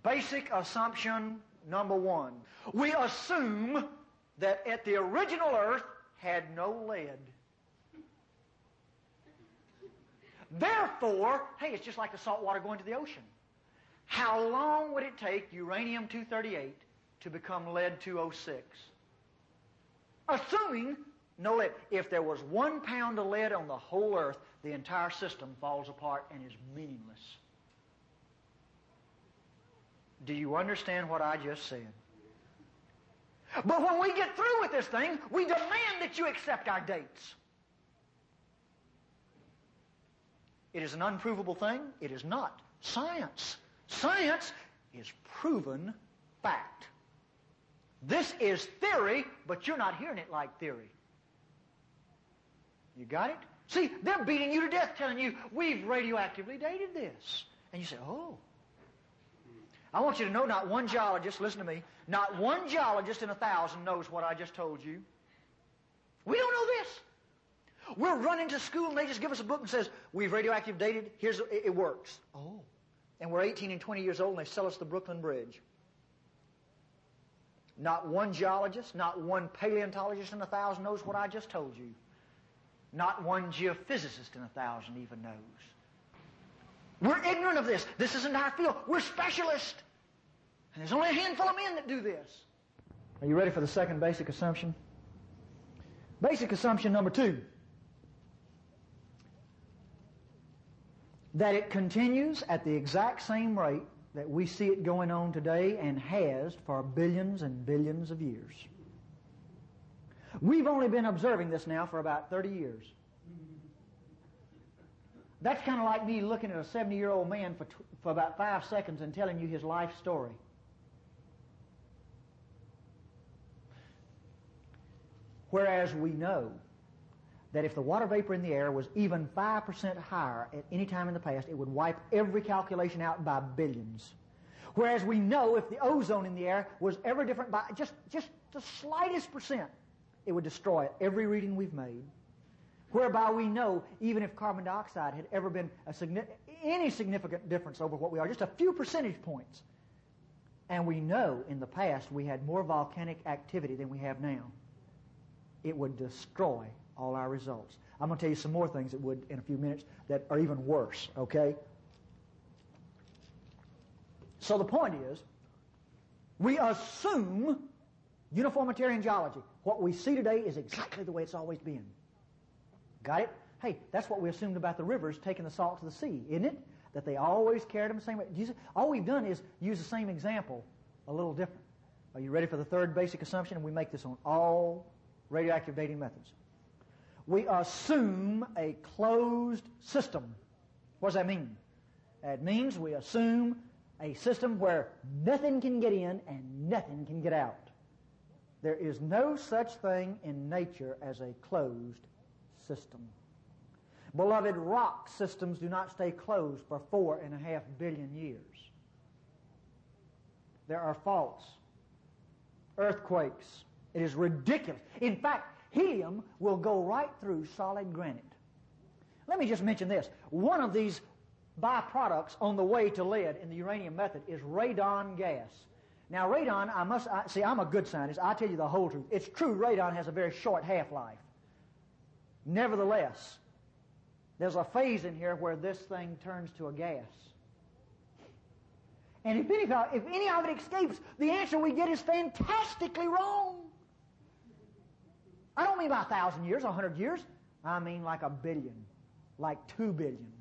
Basic assumption number one. We assume that at the original earth had no lead. Therefore, hey, it's just like the salt water going to the ocean. How long would it take uranium-238 to become lead-206? Assuming no lead. If there was 1 pound of lead on the whole earth, the entire system falls apart and is meaningless. Do you understand what I just said? But when we get through with this thing, we demand that you accept our dates. It is an unprovable thing. It is not science. Science is proven fact. This is theory, but you're not hearing it like theory. You got it? See, they're beating you to death telling you, we've radioactively dated this. And you say, oh. I want you to know not one geologist, listen to me, not one geologist in 1,000 knows what I just told you. We don't know this. We're running to school and they just give us a book and says, we've radioactive dated, it works. Oh. And we're 18 and 20 years old and they sell us the Brooklyn Bridge. Not one geologist, not one paleontologist in 1,000 knows what I just told you. Not one geophysicist in 1,000 even knows. We're ignorant of this. This isn't our field. We're specialists. And there's only a handful of men that do this. Are you ready for the second basic assumption? Basic assumption number 2. That it continues at the exact same rate that we see it going on today and has for billions and billions of years. We've only been observing this now for about 30 years. That's kind of like me looking at a 70-year-old man for about 5 seconds and telling you his life story. Whereas we know that if the water vapor in the air was even 5% higher at any time in the past, it would wipe every calculation out by billions. Whereas we know if the ozone in the air was ever different by just the slightest percent, it would destroy it, every reading we've made. Whereby we know even if carbon dioxide had ever been any significant difference over what we are, just a few percentage points. And we know in the past we had more volcanic activity than we have now. It would destroy all our results. I'm going to tell you some more things that would in a few minutes that are even worse, okay? So the point is, we assume uniformitarian geology. What we see today is exactly the way it's always been. Got it? Hey, that's what we assumed about the rivers taking the salt to the sea, isn't it? That they always carried them the same way. All we've done is use the same example, a little different. Are you ready for the third basic assumption? And we make this on all radioactive dating methods. We assume a closed system. What does that mean? That means we assume a system where nothing can get in and nothing can get out. There is no such thing in nature as a closed system. Beloved, rock systems do not stay closed for 4.5 billion years. There are faults, earthquakes. It is ridiculous. In fact, helium will go right through solid granite. Let me just mention this. One of these byproducts on the way to lead in the uranium method is radon gas. Now, radon, I'm a good scientist. I tell you the whole truth. It's true radon has a very short half-life. Nevertheless, there's a phase in here where this thing turns to a gas. And if any of it escapes, the answer we get is fantastically wrong. I don't mean by 1,000 years, 100 years. I mean like 1 billion, like 2 billion.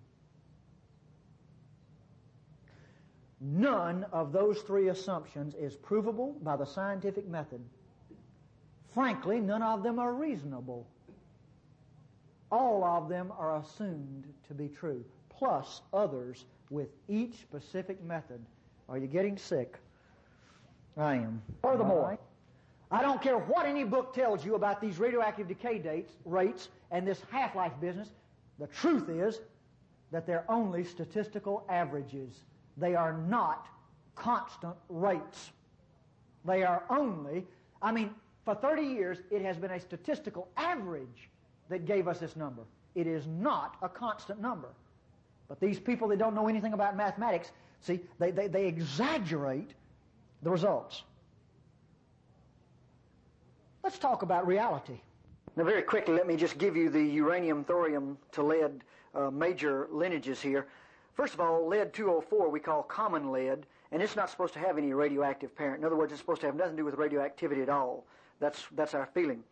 None of those 3 assumptions is provable by the scientific method. Frankly, none of them are reasonable. All of them are assumed to be true, plus others with each specific method. Are you getting sick? I am. Furthermore, I don't care what any book tells you about these radioactive decay rates and this half-life business. The truth is that they're only statistical averages. They are not constant rates. They are only, for 30 years it has been a statistical average that gave us this number. It is not a constant number. But these people that don't know anything about mathematics See, they exaggerate the results. Let's talk about reality. Now, very quickly, let me just give you the uranium, thorium to lead major lineages here. First of all, lead-204 we call common lead, and it's not supposed to have any radioactive parent. In other words, it's supposed to have nothing to do with radioactivity at all. That's our feeling.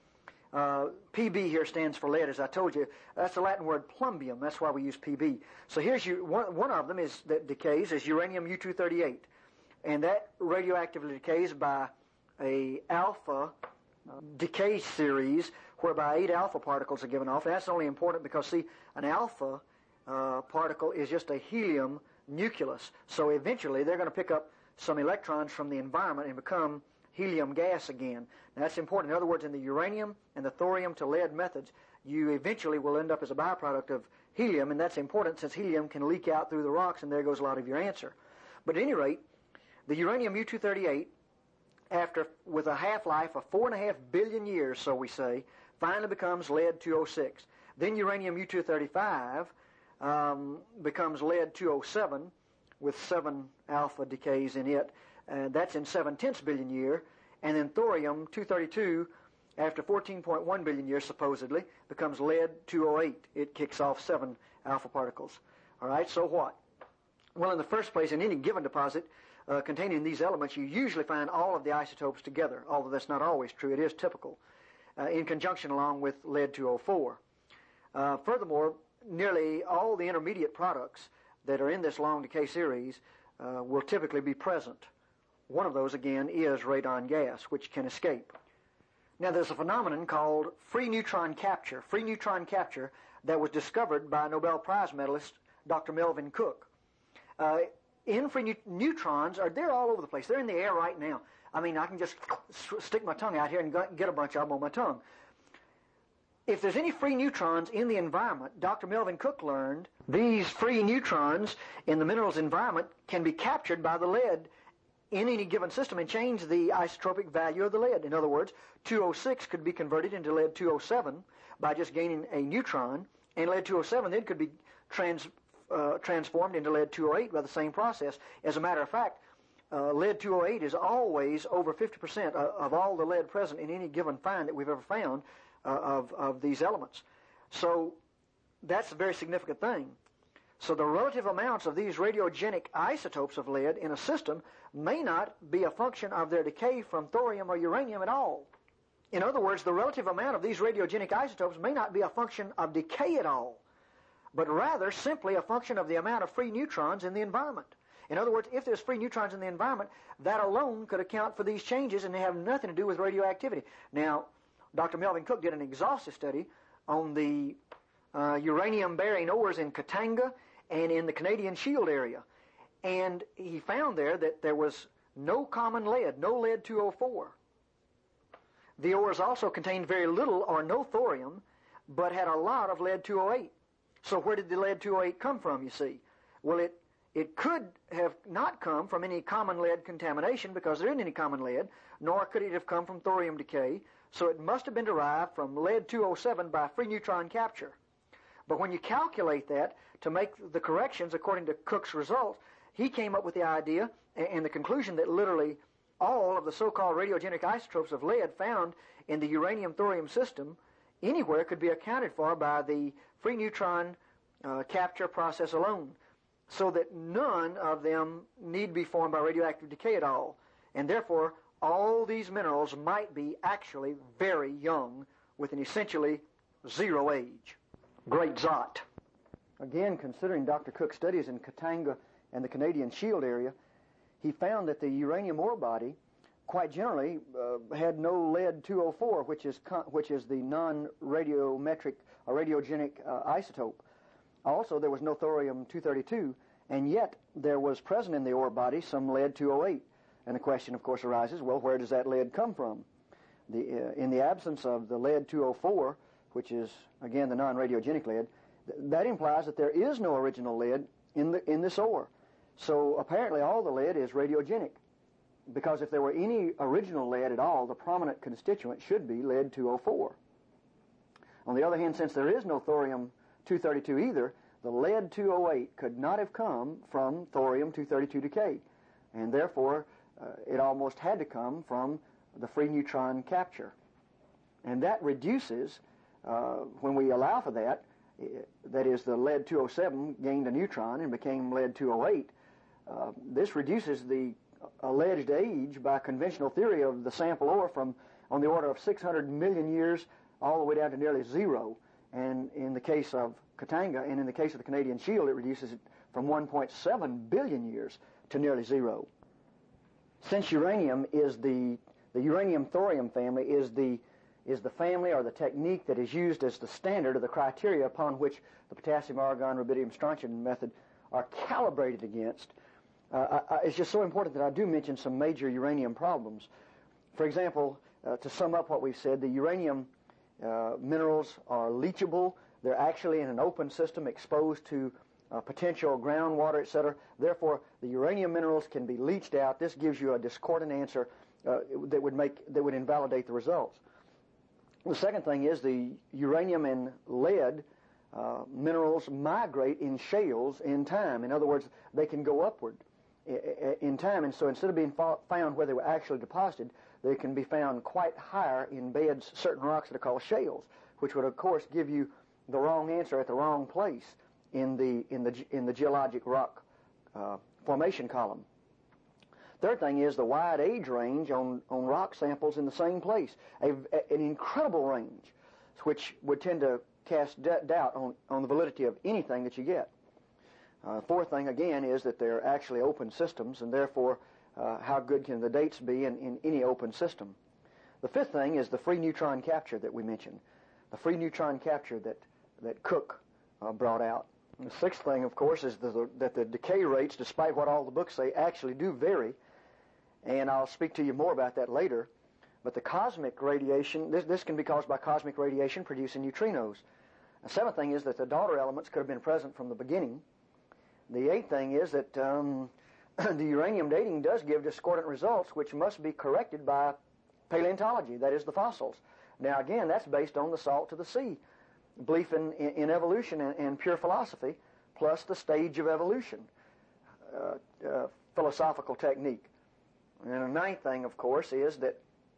PB here stands for lead, as I told you. That's the Latin word plumbium. That's why we use PB. So here's one of them that decays is uranium U-238, and that radioactively decays by a alpha decay series whereby 8 alpha particles are given off. And that's only important because, see, an alpha particle is just a helium nucleus. So eventually they're going to pick up some electrons from the environment and become helium gas again. Now, that's important. In other words, in the uranium and the thorium to lead methods, you eventually will end up as a byproduct of helium, and that's important since helium can leak out through the rocks, and there goes a lot of your answer. But at any rate, the uranium U-238, with a half-life of 4.5 billion years, so we say, finally becomes lead-206. Then uranium U-235 becomes lead-207 with 7 alpha decays in it. That's in 7/10 billion year. And then thorium-232, after 14.1 billion years supposedly, becomes lead-208. It kicks off 7 alpha particles. All right, so what? Well, in the first place, in any given deposit containing these elements, you usually find all of the isotopes together, although that's not always true. It is typical, in conjunction along with lead-204. Furthermore, nearly all the intermediate products that are in this long decay series will typically be present. One of those, again, is radon gas, which can escape. Now, there's a phenomenon called free neutron capture. Free neutron capture that was discovered by Nobel Prize medalist Dr. Melvin Cook. In free neutrons, they're all over the place. They're in the air right now. I mean, I can just stick my tongue out here and get a bunch of them on my tongue. If there's any free neutrons in the environment, Dr. Melvin Cook learned these free neutrons in the mineral's environment can be captured by the lead in any given system and change the isotropic value of the lead. In other words, 206 could be converted into lead-207 by just gaining a neutron, and lead-207 then could be transformed into lead-208 by the same process. As a matter of fact, lead-208 is always over 50% of all the lead present in any given find that we've ever found of these elements. So that's a very significant thing. So the relative amounts of these radiogenic isotopes of lead in a system may not be a function of their decay from thorium or uranium at all. In other words, the relative amount of these radiogenic isotopes may not be a function of decay at all, but rather simply a function of the amount of free neutrons in the environment. In other words, if there's free neutrons in the environment, that alone could account for these changes, and they have nothing to do with radioactivity. Now, Dr. Melvin Cook did an exhaustive study on the uranium-bearing ores in Katanga and in the Canadian Shield area. And he found there that there was no common lead, no lead-204. The ores also contained very little or no thorium, but had a lot of lead-208. So where did the lead-208 come from, you see? Well, it could have not come from any common lead contamination because there isn't any common lead, nor could it have come from thorium decay. So it must have been derived from lead-207 by free neutron capture. But when you calculate that to make the corrections according to Cook's results, he came up with the idea and the conclusion that literally all of the so-called radiogenic isotopes of lead found in the uranium-thorium system anywhere could be accounted for by the free neutron capture process alone, so that none of them need be formed by radioactive decay at all. And therefore, all these minerals might be actually very young with an essentially zero age. Great Zot. Again, considering Dr. Cook's studies in Katanga and the Canadian Shield area, he found that the uranium ore body quite generally had no lead-204, which is the non-radiometric or radiogenic isotope. Also, there was no thorium-232, and yet there was present in the ore body some lead-208. And the question, of course, arises, well, where does that lead come from? In the absence of the lead-204, which is, again, the non-radiogenic lead, that implies that there is no original lead in this ore. So apparently all the lead is radiogenic, because if there were any original lead at all, the prominent constituent should be lead-204. On the other hand, since there is no thorium-232 either, the lead-208 could not have come from thorium-232 decay, and therefore it almost had to come from the free neutron capture. And that reduces, when we allow for that, that is, the lead-207 gained a neutron and became lead-208, this reduces the alleged age by conventional theory of the sample ore from on the order of 600 million years all the way down to nearly zero. And in the case of Katanga and in the case of the Canadian Shield, it reduces it from 1.7 billion years to nearly zero. Since uranium is the uranium-thorium family is the family or the technique that is used as the standard of the criteria upon which the potassium, argon, rubidium, strontium method are calibrated against, it's just so important that I do mention some major uranium problems. For example, to sum up what we've said, the uranium minerals are leachable. They're actually in an open system exposed to potential groundwater, etc. Therefore, the uranium minerals can be leached out. This gives you a discordant answer that would invalidate the results. The second thing is the uranium and lead minerals migrate in shales in time. In other words, they can go upward in time, and so instead of being found where they were actually deposited, they can be found quite higher in beds, certain rocks that are called shales, which would of course give you the wrong answer at the wrong place in the geologic rock formation column. Third thing is the wide age range on rock samples in the same place, an incredible range, which would tend to cast doubt on the validity of anything that you get. Fourth thing, again, is that they're actually open systems, and therefore how good can the dates be in any open system. The fifth thing is the free neutron capture that we mentioned, the free neutron capture that Cook brought out. And the sixth thing, of course, is that the decay rates, despite what all the books say, actually do vary, and I'll speak to you more about that later. But the cosmic radiation, this can be caused by cosmic radiation producing neutrinos. The seventh thing is that the daughter elements could have been present from the beginning. The eighth thing is that the uranium dating does give discordant results, which must be corrected by paleontology, that is, the fossils. Now, again, that's based on the salt to the sea, belief in evolution and pure philosophy, plus the stage of evolution, philosophical technique. And the ninth thing, of course, is that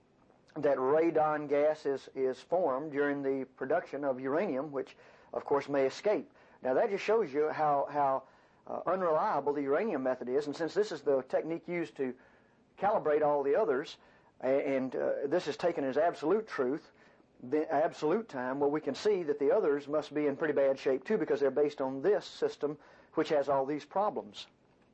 radon gas is formed during the production of uranium, which, of course, may escape. Now, that just shows you how unreliable the uranium method is, and since this is the technique used to calibrate all the others, and this is taken as absolute truth, the absolute time, well, we can see that the others must be in pretty bad shape too, because they're based on this system, which has all these problems.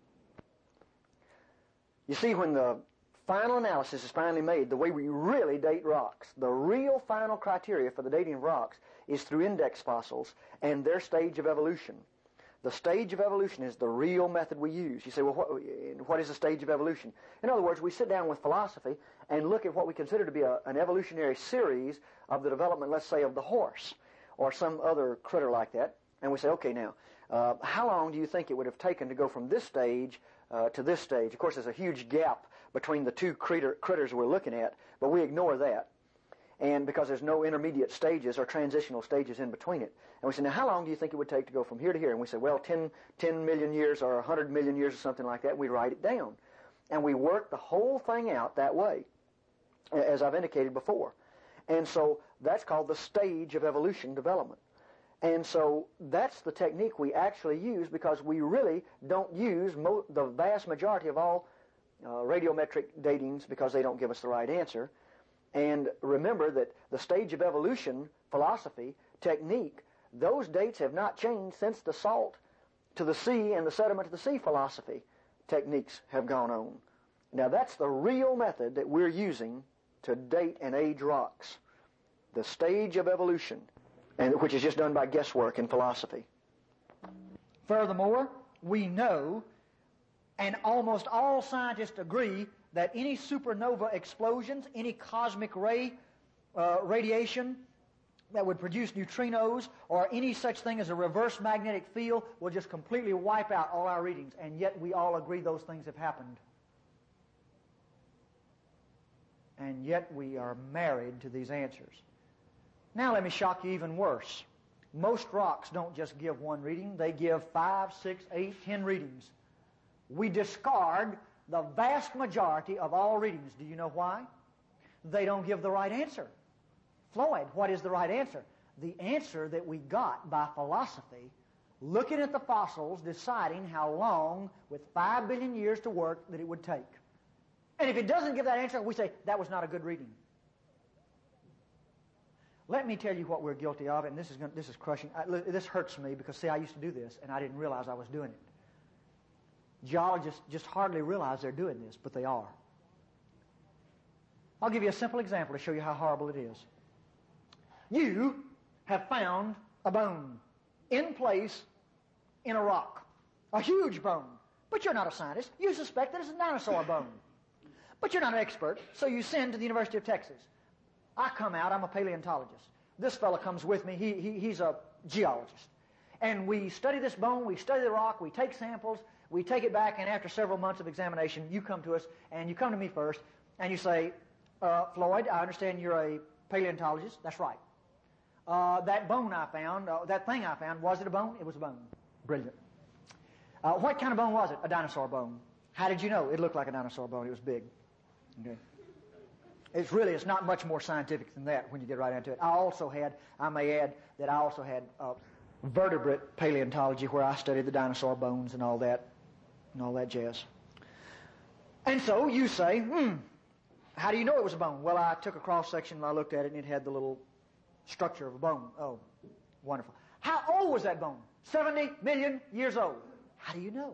You see, when the final analysis is finally made, the way we really date rocks, the real final criteria for the dating of rocks is through index fossils and their stage of evolution. The stage of evolution is the real method we use. You say, well, what is the stage of evolution? In other words, we sit down with philosophy and look at what we consider to be an evolutionary series of the development, let's say, of the horse or some other critter like that, and we say, okay, now, how long do you think it would have taken to go from this stage to this stage? Of course, there's a huge gap between the two critters we're looking at, but we ignore that, and because there's no intermediate stages or transitional stages in between it. And we say, now, how long do you think it would take to go from here to here? And we say, well, 10 million years or 100 million years or something like that. And we write it down. And we work the whole thing out that way, as I've indicated before. And so that's called the stage of evolution development. And so that's the technique we actually use, because we really don't use the vast majority of all radiometric datings, because they don't give us the right answer. And remember that the stage of evolution philosophy technique, those dates have not changed since the salt to the sea and the sediment to the sea philosophy techniques have gone on. Now, that's the real method that we're using to date and age rocks, the stage of evolution, and which is just done by guesswork in philosophy. Furthermore, we know, and almost all scientists agree, that any supernova explosions, any cosmic ray radiation that would produce neutrinos, or any such thing as a reverse magnetic field, will just completely wipe out all our readings. And yet we all agree those things have happened. And yet we are married to these answers. Now let me shock you even worse. Most rocks don't just give one reading. They give 5, 6, 8, 10 readings. We discard the vast majority of all readings. Do you know why? They don't give the right answer. Floyd, what is the right answer? The answer that we got by philosophy, looking at the fossils, deciding how long, with 5 billion years to work, that it would take. And if it doesn't give that answer, we say, that was not a good reading. Let me tell you what we're guilty of, and this is crushing. This hurts me because, see, I used to do this, and I didn't realize I was doing it. Geologists just hardly realize they're doing this, but they are. I'll give you a simple example to show you how horrible it is. You have found a bone in place in a rock, a huge bone, but you're not a scientist. You suspect that it's a dinosaur bone, but you're not an expert, so you send to the University of Texas. I come out, I'm a paleontologist. This fellow comes with me, he's a geologist. And we study this bone, we study the rock, we take samples, we take it back, and after several months of examination, you come to us, and you come to me first, and you say, Floyd, I understand you're a paleontologist. That's right. That bone I found, that thing I found, was it a bone? It was a bone. Brilliant. What kind of bone was it? A dinosaur bone. How did you know? It looked like a dinosaur bone. It was big. Okay. It's not much more scientific than that when you get right into it. I may add that I also had vertebrate paleontology where I studied the dinosaur bones and all that jazz. And so you say, how do you know it was a bone? Well, I took a cross-section and I looked at it and it had the little structure of a bone. Oh, wonderful. How old was that bone? 70 million years old. How do you know?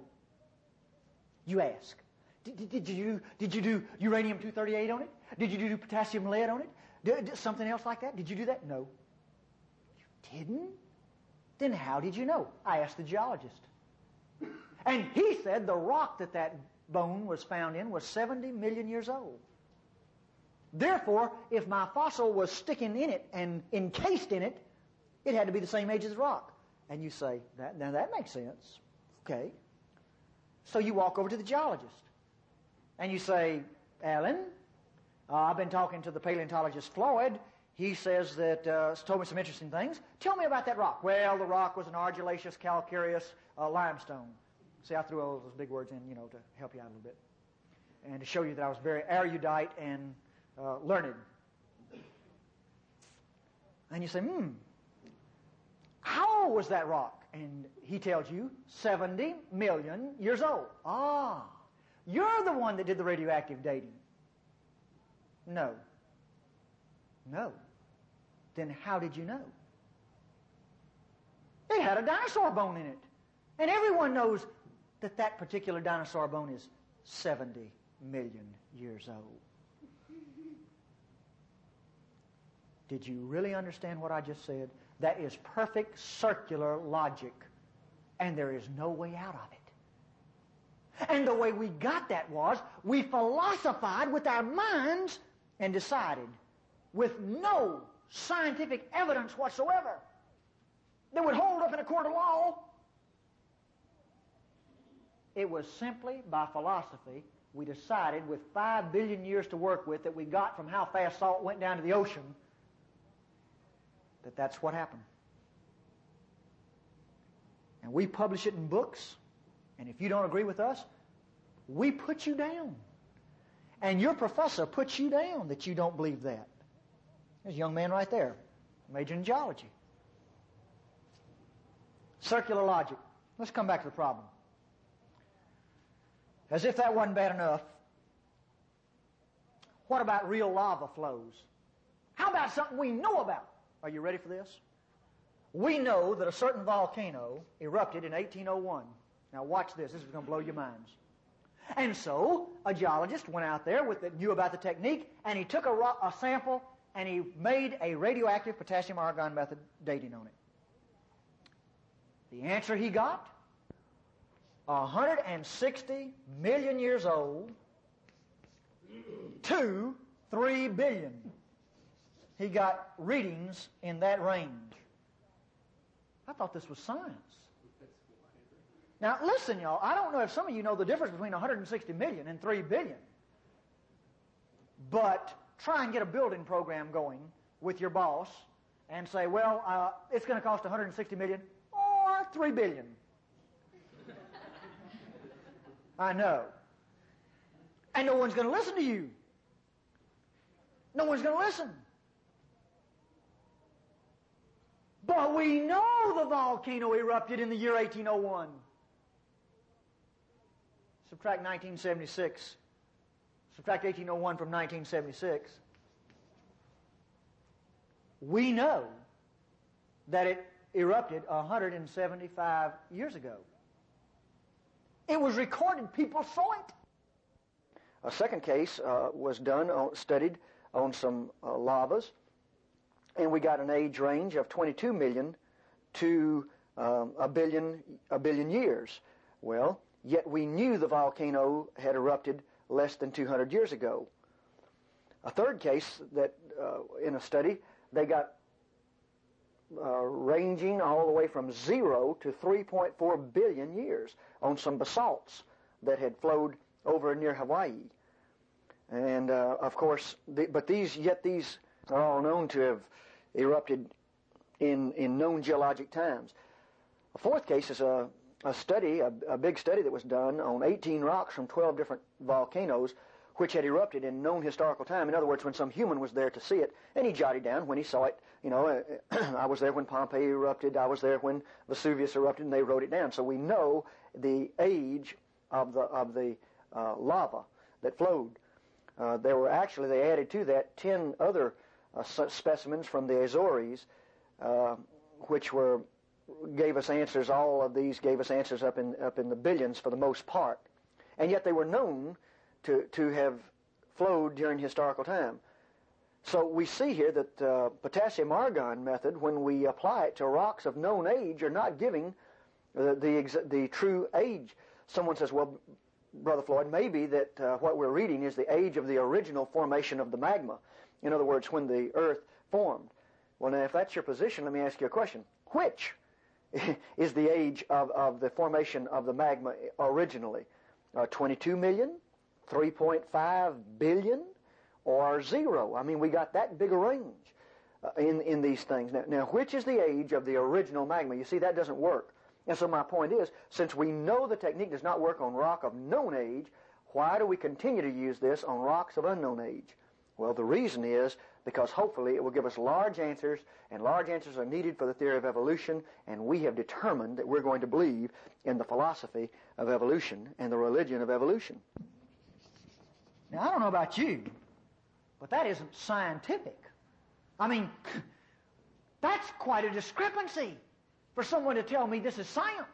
You ask. Did you do uranium-238 on it? Did you do potassium lead on it? Something else like that? Did you do that? No. You didn't? Then how did you know? I asked the geologist. And he said the rock that bone was found in was 70 million years old. Therefore, if my fossil was sticking in it and encased in it, it had to be the same age as the rock. And you say, now that makes sense. Okay. So you walk over to the geologist. And you say, Alan, I've been talking to the paleontologist Floyd. He says that, told me some interesting things. Tell me about that rock. Well, the rock was an argillaceous, calcareous limestone. See, I threw all those big words in, to help you out a little bit. And to show you that I was very erudite and learned. And you say, how old was that rock? And he tells you, 70 million years old. Ah, you're the one that did the radioactive dating. No. Then how did you know? It had a dinosaur bone in it. And everyone knows that particular dinosaur bone is 70 million years old. Did you really understand what I just said? That is perfect circular logic. And there is no way out of it. And the way we got that was we philosophized with our minds and decided with no scientific evidence whatsoever that would hold up in a court of law. It was simply by philosophy we decided with 5 billion years to work with that we got from how fast salt went down to the ocean that's what happened. And we publish it in books. And if you don't agree with us, we put you down. And your professor puts you down that you don't believe that. There's a young man right there, majoring in geology. Circular logic. Let's come back to the problem. As if that wasn't bad enough, what about real lava flows? How about something we know about? Are you ready for this? We know that a certain volcano erupted in 1801. Now watch this. This is going to blow your minds. And so a geologist went out there knew about the technique, and he took a sample and he made a radioactive potassium argon method dating on it. The answer he got, 160 million years old to 3 billion. He got readings in that range. I thought this was science. Now, listen, y'all. I don't know if some of you know the difference between 160 million and 3 billion. But try and get a building program going with your boss and say, well, it's going to cost $160 million or $3 billion. I know. And no one's going to listen to you. No one's going to listen. But we know the volcano erupted in the year 1801. Subtract 1976. Subtract 1801 from 1976. We know that it erupted 175 years ago. It was recorded. People saw it. A second case was studied on some lavas, and we got an age range of 22 million to a billion years. Well, yet we knew the volcano had erupted less than 200 years ago. A third case that in a study, they got ranging all the way from 0 to 3.4 billion years on some basalts that had flowed over near Hawaii. And of course, these are all known to have erupted in known geologic times. A fourth case is a big study that was done on 18 rocks from 12 different volcanoes which had erupted in known historical time. In other words, when some human was there to see it, and he jotted down when he saw it. You know, I was there when Pompeii erupted, I was there when Vesuvius erupted, and they wrote it down. So we know the age of the lava that flowed. They added to that 10 other specimens from the Azores, which gave us answers. All of these gave us answers up in the billions for the most part, and yet they were known to have flowed during historical time. So we see here that potassium argon method, when we apply it to rocks of known age, are not giving the true age. Someone says, well, Brother Floyd, maybe that what we're reading is the age of the original formation of the magma. In other words, when the earth formed. Well, now, if that's your position, let me ask you a question. Which is the age of the formation of the magma originally? 22 million, 3.5 billion, or 0? I mean, we got that big a range in these things. Now, which is the age of the original magma? You see, that doesn't work. And so my point is, since we know the technique does not work on rock of known age, why do we continue to use this on rocks of unknown age? Well, the reason is because hopefully it will give us large answers, and large answers are needed for the theory of evolution, and we have determined that we're going to believe in the philosophy of evolution and the religion of evolution. Now, I don't know about you, but that isn't scientific. I mean, that's quite a discrepancy for someone to tell me this is science.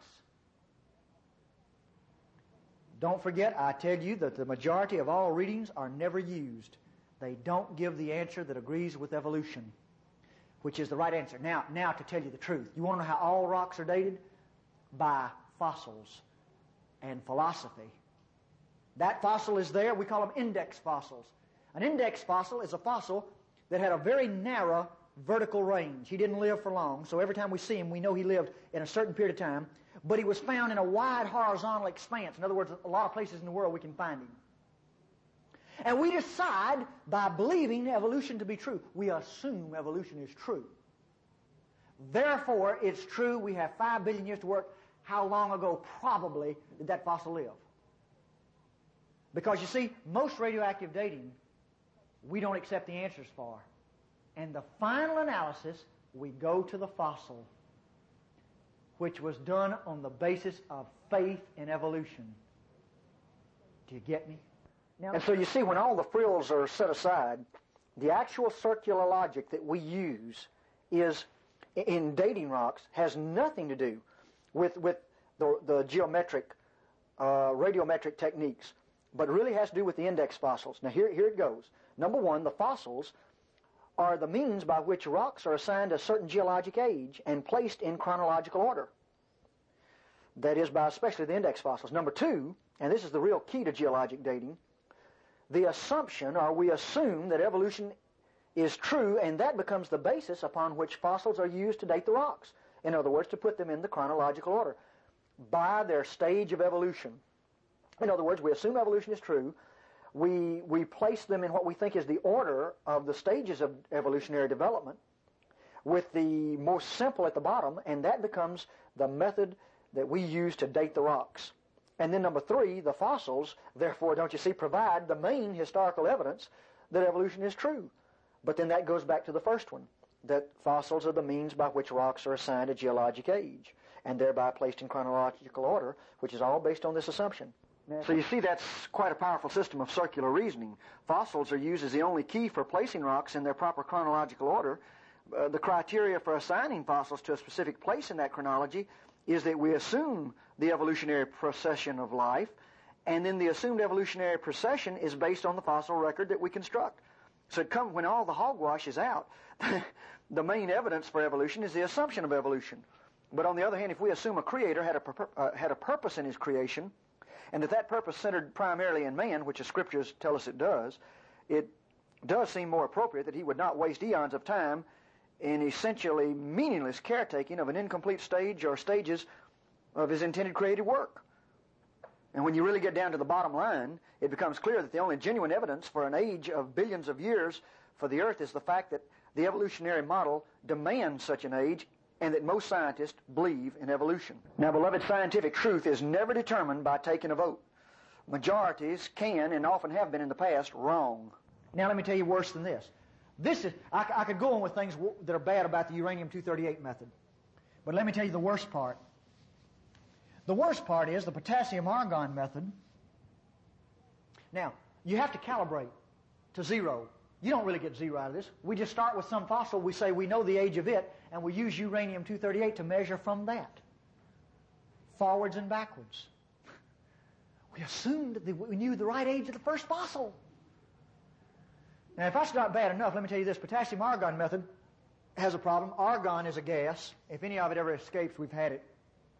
Don't forget, I tell you that the majority of all readings are never used. They don't give the answer that agrees with evolution, which is the right answer. Now, to tell you the truth, you want to know how all rocks are dated? By fossils and philosophy. That fossil is there. We call them index fossils. An index fossil is a fossil that had a very narrow vertical range. He didn't live for long, so every time we see him, we know he lived in a certain period of time, but he was found in a wide horizontal expanse. In other words, a lot of places in the world we can find him. And we decide by believing evolution to be true. We assume evolution is true. Therefore, it's true. We have 5 billion years to work. How long ago probably did that fossil live? Because you see, most radioactive dating, we don't accept the answers for. And the final analysis, we go to the fossil, which was done on the basis of faith in evolution. Do you get me? Now, and so you see, when all the frills are set aside, the actual circular logic that we use is, in dating rocks, has nothing to do with the geometric, radiometric techniques, but really has to do with the index fossils. Now, here it goes. Number one, the fossils are the means by which rocks are assigned a certain geologic age and placed in chronological order. That is, by especially the index fossils. Number two, and this is the real key to geologic dating, the assumption, or we assume, that evolution is true, and that becomes the basis upon which fossils are used to date the rocks. In other words, to put them in the chronological order by their stage of evolution. In other words, we assume evolution is true. We place them in what we think is the order of the stages of evolutionary development. with the most simple at the bottom, and that becomes the method that we use to date the rocks. And then number 3, the fossils, therefore, don't you see, provide the main historical evidence that evolution is true. But then that goes back to the first one, that fossils are the means by which rocks are assigned a geologic age, and thereby placed in chronological order, which is all based on this assumption. So you see, that's quite a powerful system of circular reasoning. Fossils are used as the only key for placing rocks in their proper chronological order. The criteria for assigning fossils to a specific place in that chronology is that we assume the evolutionary procession of life, and then the assumed evolutionary procession is based on the fossil record that we construct. So when all the hogwash is out, the main evidence for evolution is the assumption of evolution. But on the other hand, if we assume a creator had a purpose in his creation, and that purpose centered primarily in man, which the scriptures tell us it does seem more appropriate that he would not waste eons of time in essentially meaningless caretaking of an incomplete stage or stages of his intended creative work. And when you really get down to the bottom line, it becomes clear that the only genuine evidence for an age of billions of years for the earth is the fact that the evolutionary model demands such an age, and that most scientists believe in evolution. Now, beloved, scientific truth is never determined by taking a vote. Majorities can, and often have been in the past, wrong. Now let me tell you worse than this. I could go on with things that are bad about the uranium-238 method, but let me tell you the worst part. The worst part is the potassium-argon method. Now, you have to calibrate to 0. You don't really get 0 out of this. We just start with some fossil. We say we know the age of it, and we use uranium-238 to measure from that, forwards and backwards. We assumed that we knew the right age of the first fossil. Now, if that's not bad enough, let me tell you this. Potassium-argon method has a problem. Argon is a gas. If any of it ever escapes, we've had it.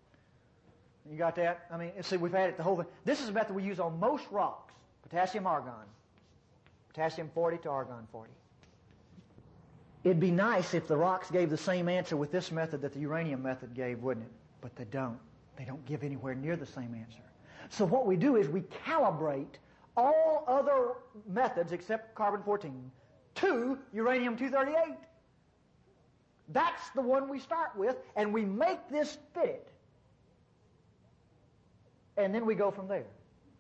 You got that? I mean, see, we've had it the whole thing. This is a method we use on most rocks. Potassium-argon. Potassium-40 to argon-40. It'd be nice if the rocks gave the same answer with this method that the uranium method gave, wouldn't it? But they don't. They don't give anywhere near the same answer. So what we do is we calibrate all other methods except carbon-14 to uranium-238. That's the one we start with, and we make this fit it. And then we go from there.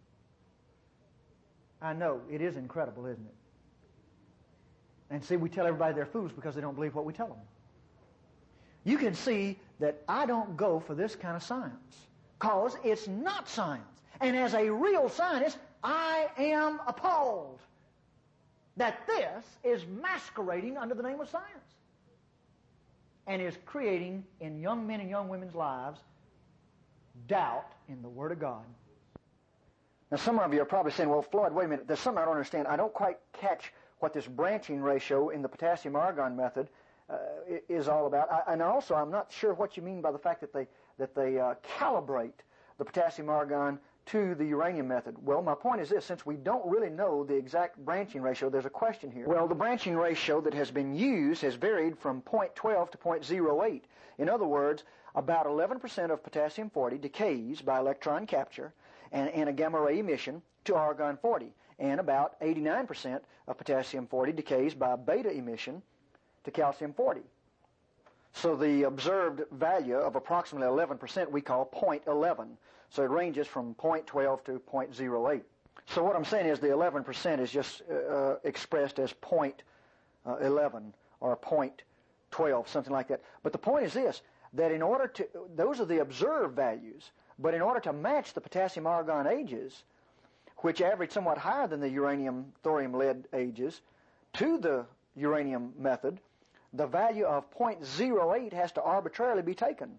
I know, it is incredible, isn't it? And see, we tell everybody they're fools because they don't believe what we tell them. You can see that I don't go for this kind of science because it's not science. And as a real scientist, I am appalled that this is masquerading under the name of science and is creating in young men and young women's lives doubt in the Word of God. Now, some of you are probably saying, well, Floyd, wait a minute, there's something I don't understand. I don't quite catch what this branching ratio in the potassium-argon method is all about. And also, I'm not sure what you mean by the fact that they calibrate the potassium-argon to the uranium method. Well, my point is this. Since we don't really know the exact branching ratio, there's a question here. Well, the branching ratio that has been used has varied from 0.12 to 0.08. In other words, about 11% of potassium-40 decays by electron capture and a gamma-ray emission to argon-40, and about 89% of potassium-40 decays by beta emission to calcium-40. So the observed value of approximately 11% we call 0.11. So it ranges from 0.12 to 0.08. So what I'm saying is the 11% is just expressed as 0.11 or 0.12, something like that. But the point is this, that in order to, those are the observed values, but in order to match the potassium-argon ages, which average somewhat higher than the uranium-thorium-lead ages, to the uranium method, the value of 0.08 has to arbitrarily be taken.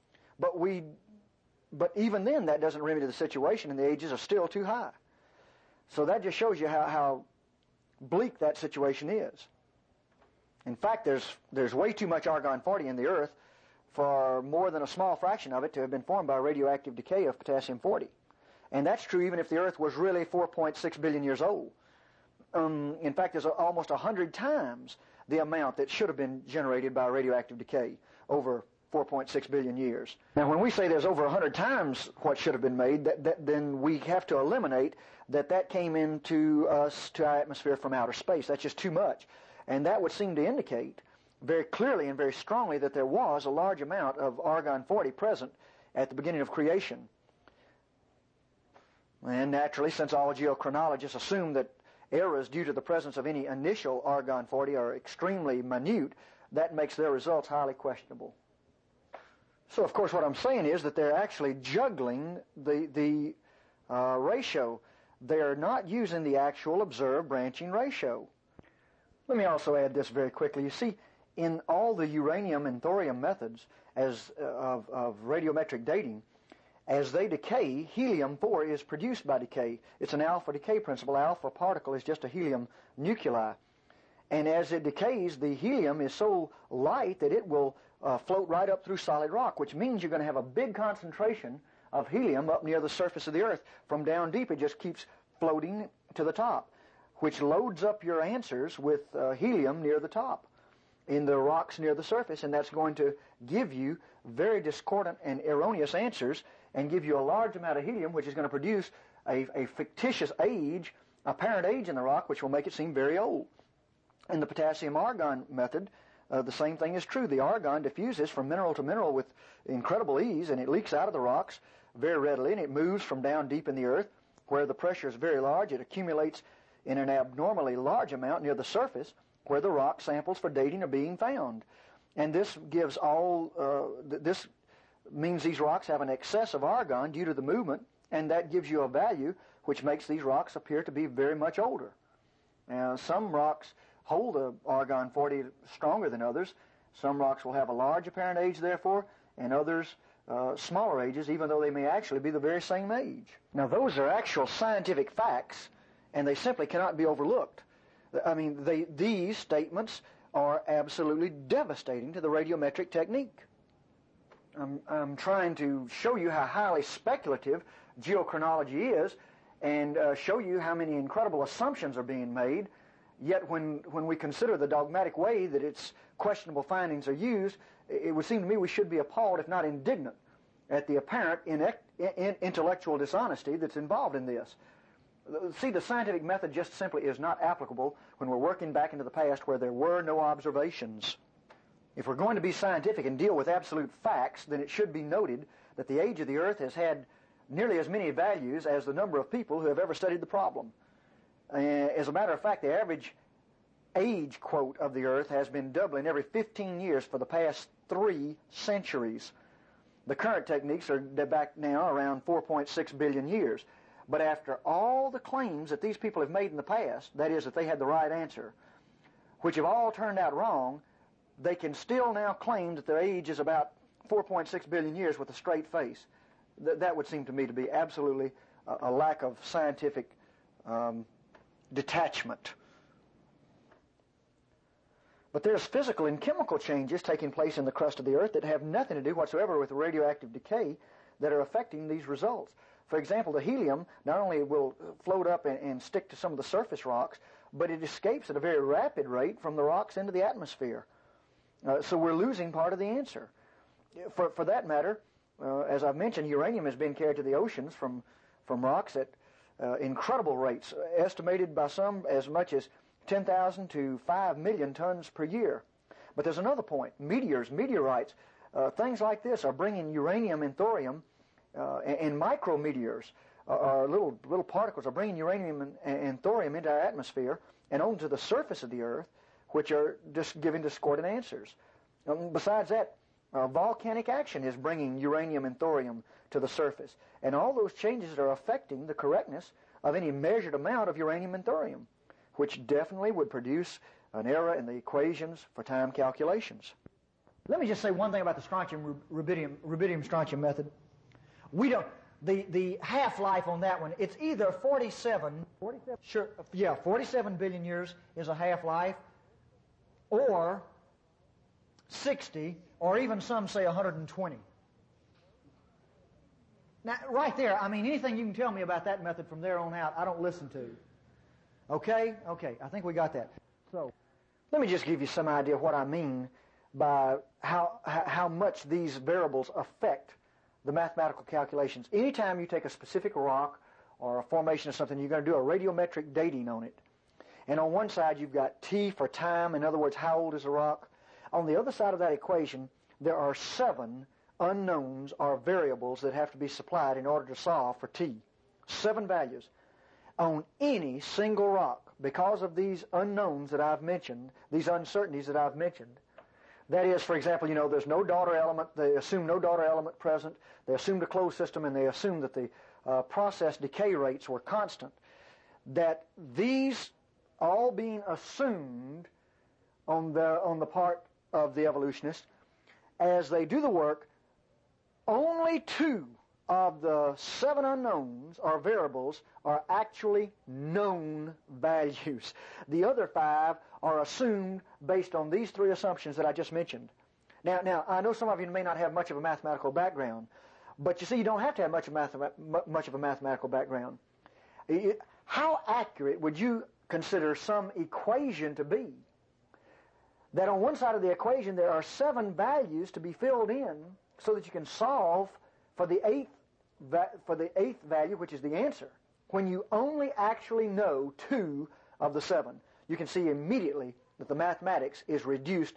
But even then, that doesn't remedy the situation, and the ages are still too high. So that just shows you how bleak that situation is. In fact, there's way too much argon-40 in the Earth for more than a small fraction of it to have been formed by radioactive decay of potassium-40. And that's true even if the Earth was really 4.6 billion years old. In fact, there's almost 100 times the amount that should have been generated by radioactive decay over 4.6 billion years. Now, when we say there's over 100 times what should have been made, then we have to eliminate that came into us, to our atmosphere from outer space. That's just too much. And that would seem to indicate very clearly and very strongly that there was a large amount of argon-40 present at the beginning of creation. And naturally, since all geochronologists assume that errors due to the presence of any initial argon-40 are extremely minute, that makes their results highly questionable. So, of course, what I'm saying is that they're actually juggling the ratio. They're not using the actual observed branching ratio. Let me also add this very quickly. You see, in all the uranium and thorium methods of radiometric dating, as they decay, helium-4 is produced by decay. It's an alpha decay principle. Alpha particle is just a helium nuclei. And as it decays, the helium is so light that it will float right up through solid rock, which means you're going to have a big concentration of helium up near the surface of the Earth. From down deep, it just keeps floating to the top, which loads up your answers with helium near the top in the rocks near the surface, and that's going to give you very discordant and erroneous answers and give you a large amount of helium, which is going to produce a fictitious age, apparent age in the rock, which will make it seem very old. In the potassium-argon method, the same thing is true. The argon diffuses from mineral to mineral with incredible ease, and it leaks out of the rocks very readily, and it moves from down deep in the earth, where the pressure is very large. It accumulates in an abnormally large amount near the surface, where the rock samples for dating are being found. And this gives this means these rocks have an excess of argon due to the movement, and that gives you a value which makes these rocks appear to be very much older. Now, some rocks hold the argon-40 stronger than others. Some rocks will have a large apparent age, therefore, and others smaller ages, even though they may actually be the very same age. Now, those are actual scientific facts, and they simply cannot be overlooked. I mean, these statements are absolutely devastating to the radiometric technique. I'm trying to show you how highly speculative geochronology is and show you how many incredible assumptions are being made. Yet when we consider the dogmatic way that its questionable findings are used, it would seem to me we should be appalled, if not indignant, at the apparent intellectual dishonesty that's involved in this. See, the scientific method just simply is not applicable when we're working back into the past where there were no observations. If we're going to be scientific and deal with absolute facts, then it should be noted that the age of the Earth has had nearly as many values as the number of people who have ever studied the problem. As a matter of fact, the average age quote of the Earth has been doubling every 15 years for the past 3 centuries. The current techniques are back now around 4.6 billion years. But after all the claims that these people have made in the past, that is, that they had the right answer, which have all turned out wrong, they can still now claim that their age is about 4.6 billion years with a straight face. That would seem to me to be absolutely a lack of scientific detachment. But there's physical and chemical changes taking place in the crust of the Earth that have nothing to do whatsoever with radioactive decay that are affecting these results. For example, the helium not only will float up and stick to some of the surface rocks, but it escapes at a very rapid rate from the rocks into the atmosphere. So we're losing part of the answer. For that matter, as I've mentioned, uranium has been carried to the oceans from rocks at incredible rates, estimated by some as much as 10,000 to 5 million tons per year. But there's another point. Meteorites, things like this are bringing uranium and thorium and micrometeors, little particles, are bringing uranium and thorium into our atmosphere and onto the surface of the Earth, which are just giving discordant answers. Besides that, volcanic action is bringing uranium and thorium to the surface, and all those changes are affecting the correctness of any measured amount of uranium and thorium, which definitely would produce an error in the equations for time calculations. Let me just say one thing about the rubidium strontium method. We don't, the half-life on that one, it's either 47 billion years is a half-life, or 60, or even some say 120. Now, right there, I mean, anything you can tell me about that method from there on out, I don't listen to. Okay, I think we got that. So, let me just give you some idea of what I mean by how much these variables affect the mathematical calculations. Anytime you take a specific rock or a formation of something, you're going to do a radiometric dating on it. And on one side, you've got T for time, in other words, how old is the rock? On the other side of that equation, there are 7 unknowns or variables that have to be supplied in order to solve for T. 7 values. On any single rock, because of these unknowns that I've mentioned, these uncertainties that I've mentioned, that is, for example, there's no daughter element, they assume no daughter element present, they assumed a closed system, and they assumed that the process decay rates were constant, that these all being assumed on the part of the evolutionists, as they do the work, only 2 of the 7 unknowns or variables are actually known values. The other 5 are assumed based on these 3 assumptions that I just mentioned. Now, I know some of you may not have much of a mathematical background, but you see, you don't have to have much of a mathematical background. How accurate would you consider some equation to be? That on one side of the equation there are 7 values to be filled in so that you can solve for the 8th value, which is the answer. When you only actually know 2 of the 7, you can see immediately that the mathematics is reduced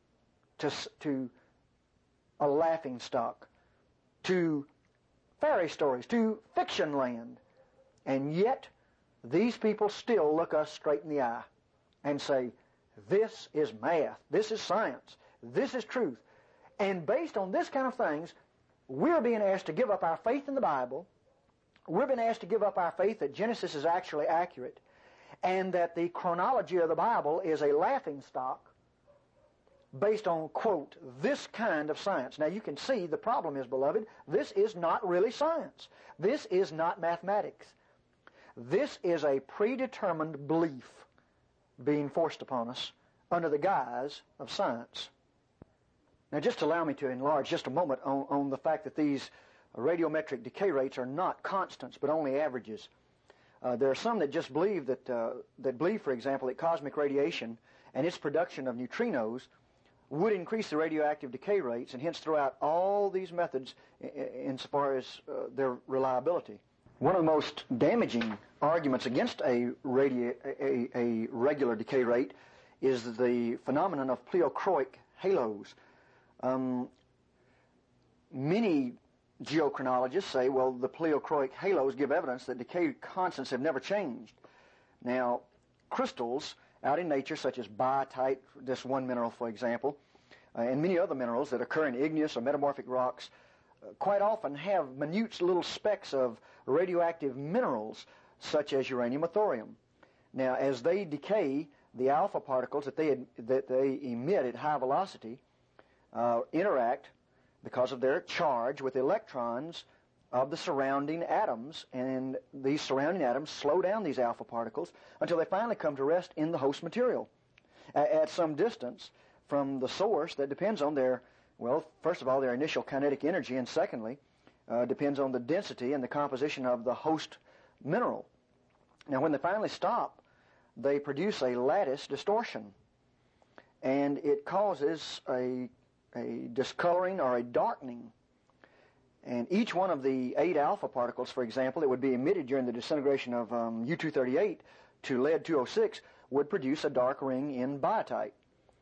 to a laughing stock, to fairy stories, to fiction land. And yet, these people still look us straight in the eye and say, this is math, this is science, this is truth. And based on this kind of things, we're being asked to give up our faith in the Bible. We're being asked to give up our faith that Genesis is actually accurate and that the chronology of the Bible is a laughing stock based on, quote, this kind of science. Now, you can see the problem is, beloved, this is not really science. This is not mathematics. This is a predetermined belief being forced upon us under the guise of science. Now, just allow me to enlarge just a moment on the fact that these radiometric decay rates are not constants, but only averages. There are some that just believe that believe, for example, that cosmic radiation and its production of neutrinos would increase the radioactive decay rates and hence throw out all these methods insofar as their reliability. One of the most damaging arguments against a regular decay rate is the phenomenon of pleochroic halos. Many geochronologists say, well, the pleochroic halos give evidence that decay constants have never changed. Now, crystals out in nature, such as biotite, this one mineral, for example, and many other minerals that occur in igneous or metamorphic rocks, quite often have minute little specks of radioactive minerals, such as uranium or thorium. Now, as they decay, the alpha particles that they emit at high velocity interact, because of their charge, with electrons of the surrounding atoms, and these surrounding atoms slow down these alpha particles until they finally come to rest in the host material at some distance from the source that depends on their, well, first of all, their initial kinetic energy, and secondly, depends on the density and the composition of the host mineral. Now, when they finally stop, they produce a lattice distortion, and it causes a discoloring or a darkening. And each one of the 8 alpha particles, for example, that would be emitted during the disintegration of U-238 to lead-206 would produce a dark ring in biotite.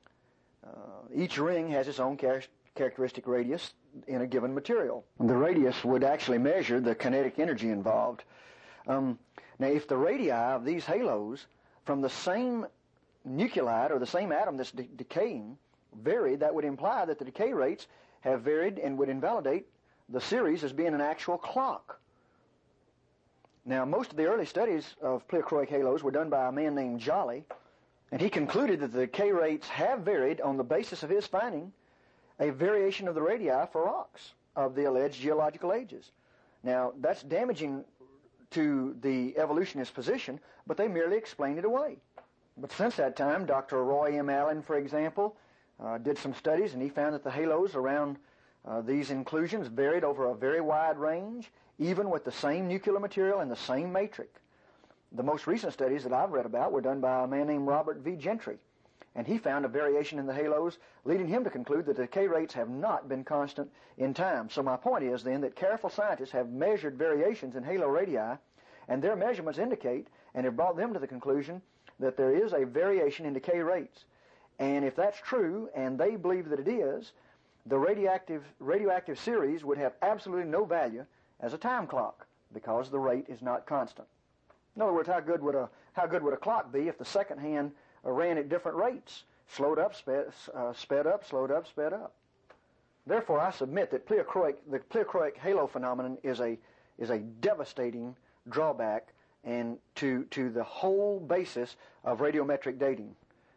Each ring has its own characteristic radius in a given material. The radius would actually measure the kinetic energy involved. Now, if the radii of these halos from the same nuclide or the same atom that's decaying varied, that would imply that the decay rates have varied and would invalidate the series as being an actual clock. Now, most of the early studies of pleochroic halos were done by a man named Jolly, and he concluded that the decay rates have varied on the basis of his finding a variation of the radii for rocks of the alleged geological ages. Now, that's damaging to the evolutionist position, but they merely explain it away. But since that time, Dr. Roy M. Allen, for example, did some studies, and he found that the halos around these inclusions varied over a very wide range, even with the same nuclear material and the same matrix. The most recent studies that I've read about were done by a man named Robert V. Gentry, and he found a variation in the halos, leading him to conclude that the decay rates have not been constant in time. So my point is, then, that careful scientists have measured variations in halo radii, and their measurements indicate and have brought them to the conclusion that there is a variation in decay rates. And if that's true, and they believe that it is, the radioactive series would have absolutely no value as a time clock because the rate is not constant. In other words, how good would a clock be if the second hand ran at different rates, slowed up, sped up, slowed up, sped up? Therefore, I submit that the pleochroic halo phenomenon is a devastating drawback and to the whole basis of radiometric dating.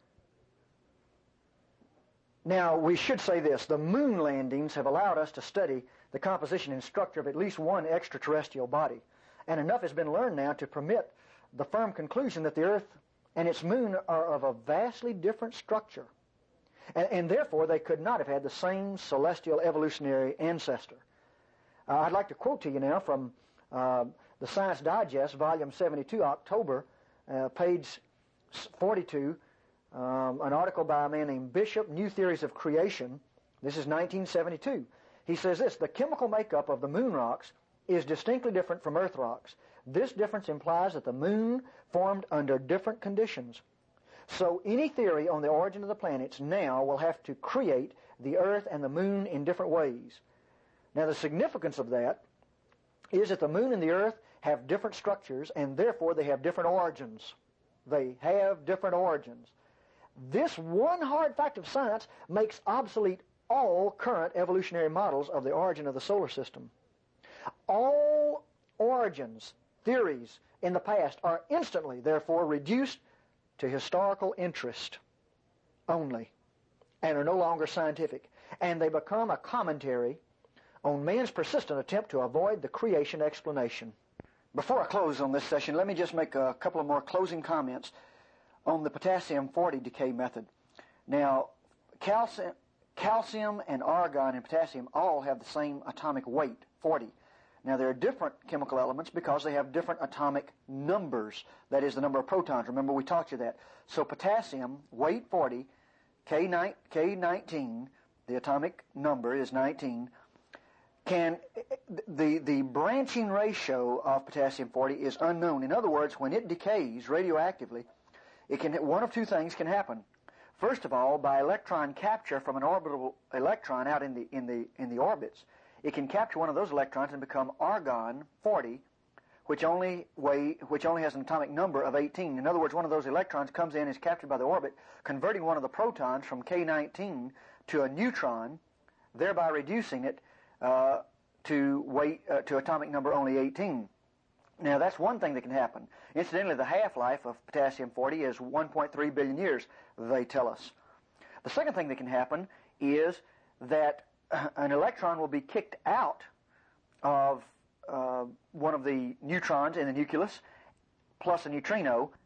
Now, we should say this. The moon landings have allowed us to study the composition and structure of at least one extraterrestrial body. And enough has been learned now to permit the firm conclusion that the Earth and its moon are of a vastly different structure. And therefore, they could not have had the same celestial evolutionary ancestor. I'd like to quote to you now from the Science Digest, Volume 72, October, page 42, an article by a man named Bishop, New Theories of Creation. This is 1972. He says this: the chemical makeup of the moon rocks is distinctly different from Earth rocks. This difference implies that the moon formed under different conditions. So any theory on the origin of the planets now will have to create the Earth and the moon in different ways. Now, the significance of that is that the moon and the Earth have different structures, and therefore they have different origins. They have different origins. This one hard fact of science makes obsolete all current evolutionary models of the origin of the solar system. All origins, theories in the past are instantly, therefore, reduced to historical interest only and are no longer scientific. And they become a commentary on man's persistent attempt to avoid the creation explanation. Before I close on this session, let me just make a couple of more closing comments on the potassium-40 decay method. Now, calcium and argon and potassium all have the same atomic weight, 40. Now, there are different chemical elements because they have different atomic numbers. That is the number of protons. Remember, we taught you that. So potassium, weight 40, K19, the atomic number is 19. The branching ratio of potassium-40 is unknown. In other words, when it decays radioactively, one of two things can happen. First of all, by electron capture from an orbital electron out in the orbits, it can capture one of those electrons and become argon-40, which only has an atomic number of 18. In other words, one of those electrons comes in, is captured by the orbit, converting one of the protons from K19 to a neutron, thereby reducing it to atomic number only 18. Now, that's one thing that can happen. Incidentally, the half-life of potassium-40 is 1.3 billion years, they tell us. The second thing that can happen is that an electron will be kicked out of one of the neutrons in the nucleus, plus a neutrino,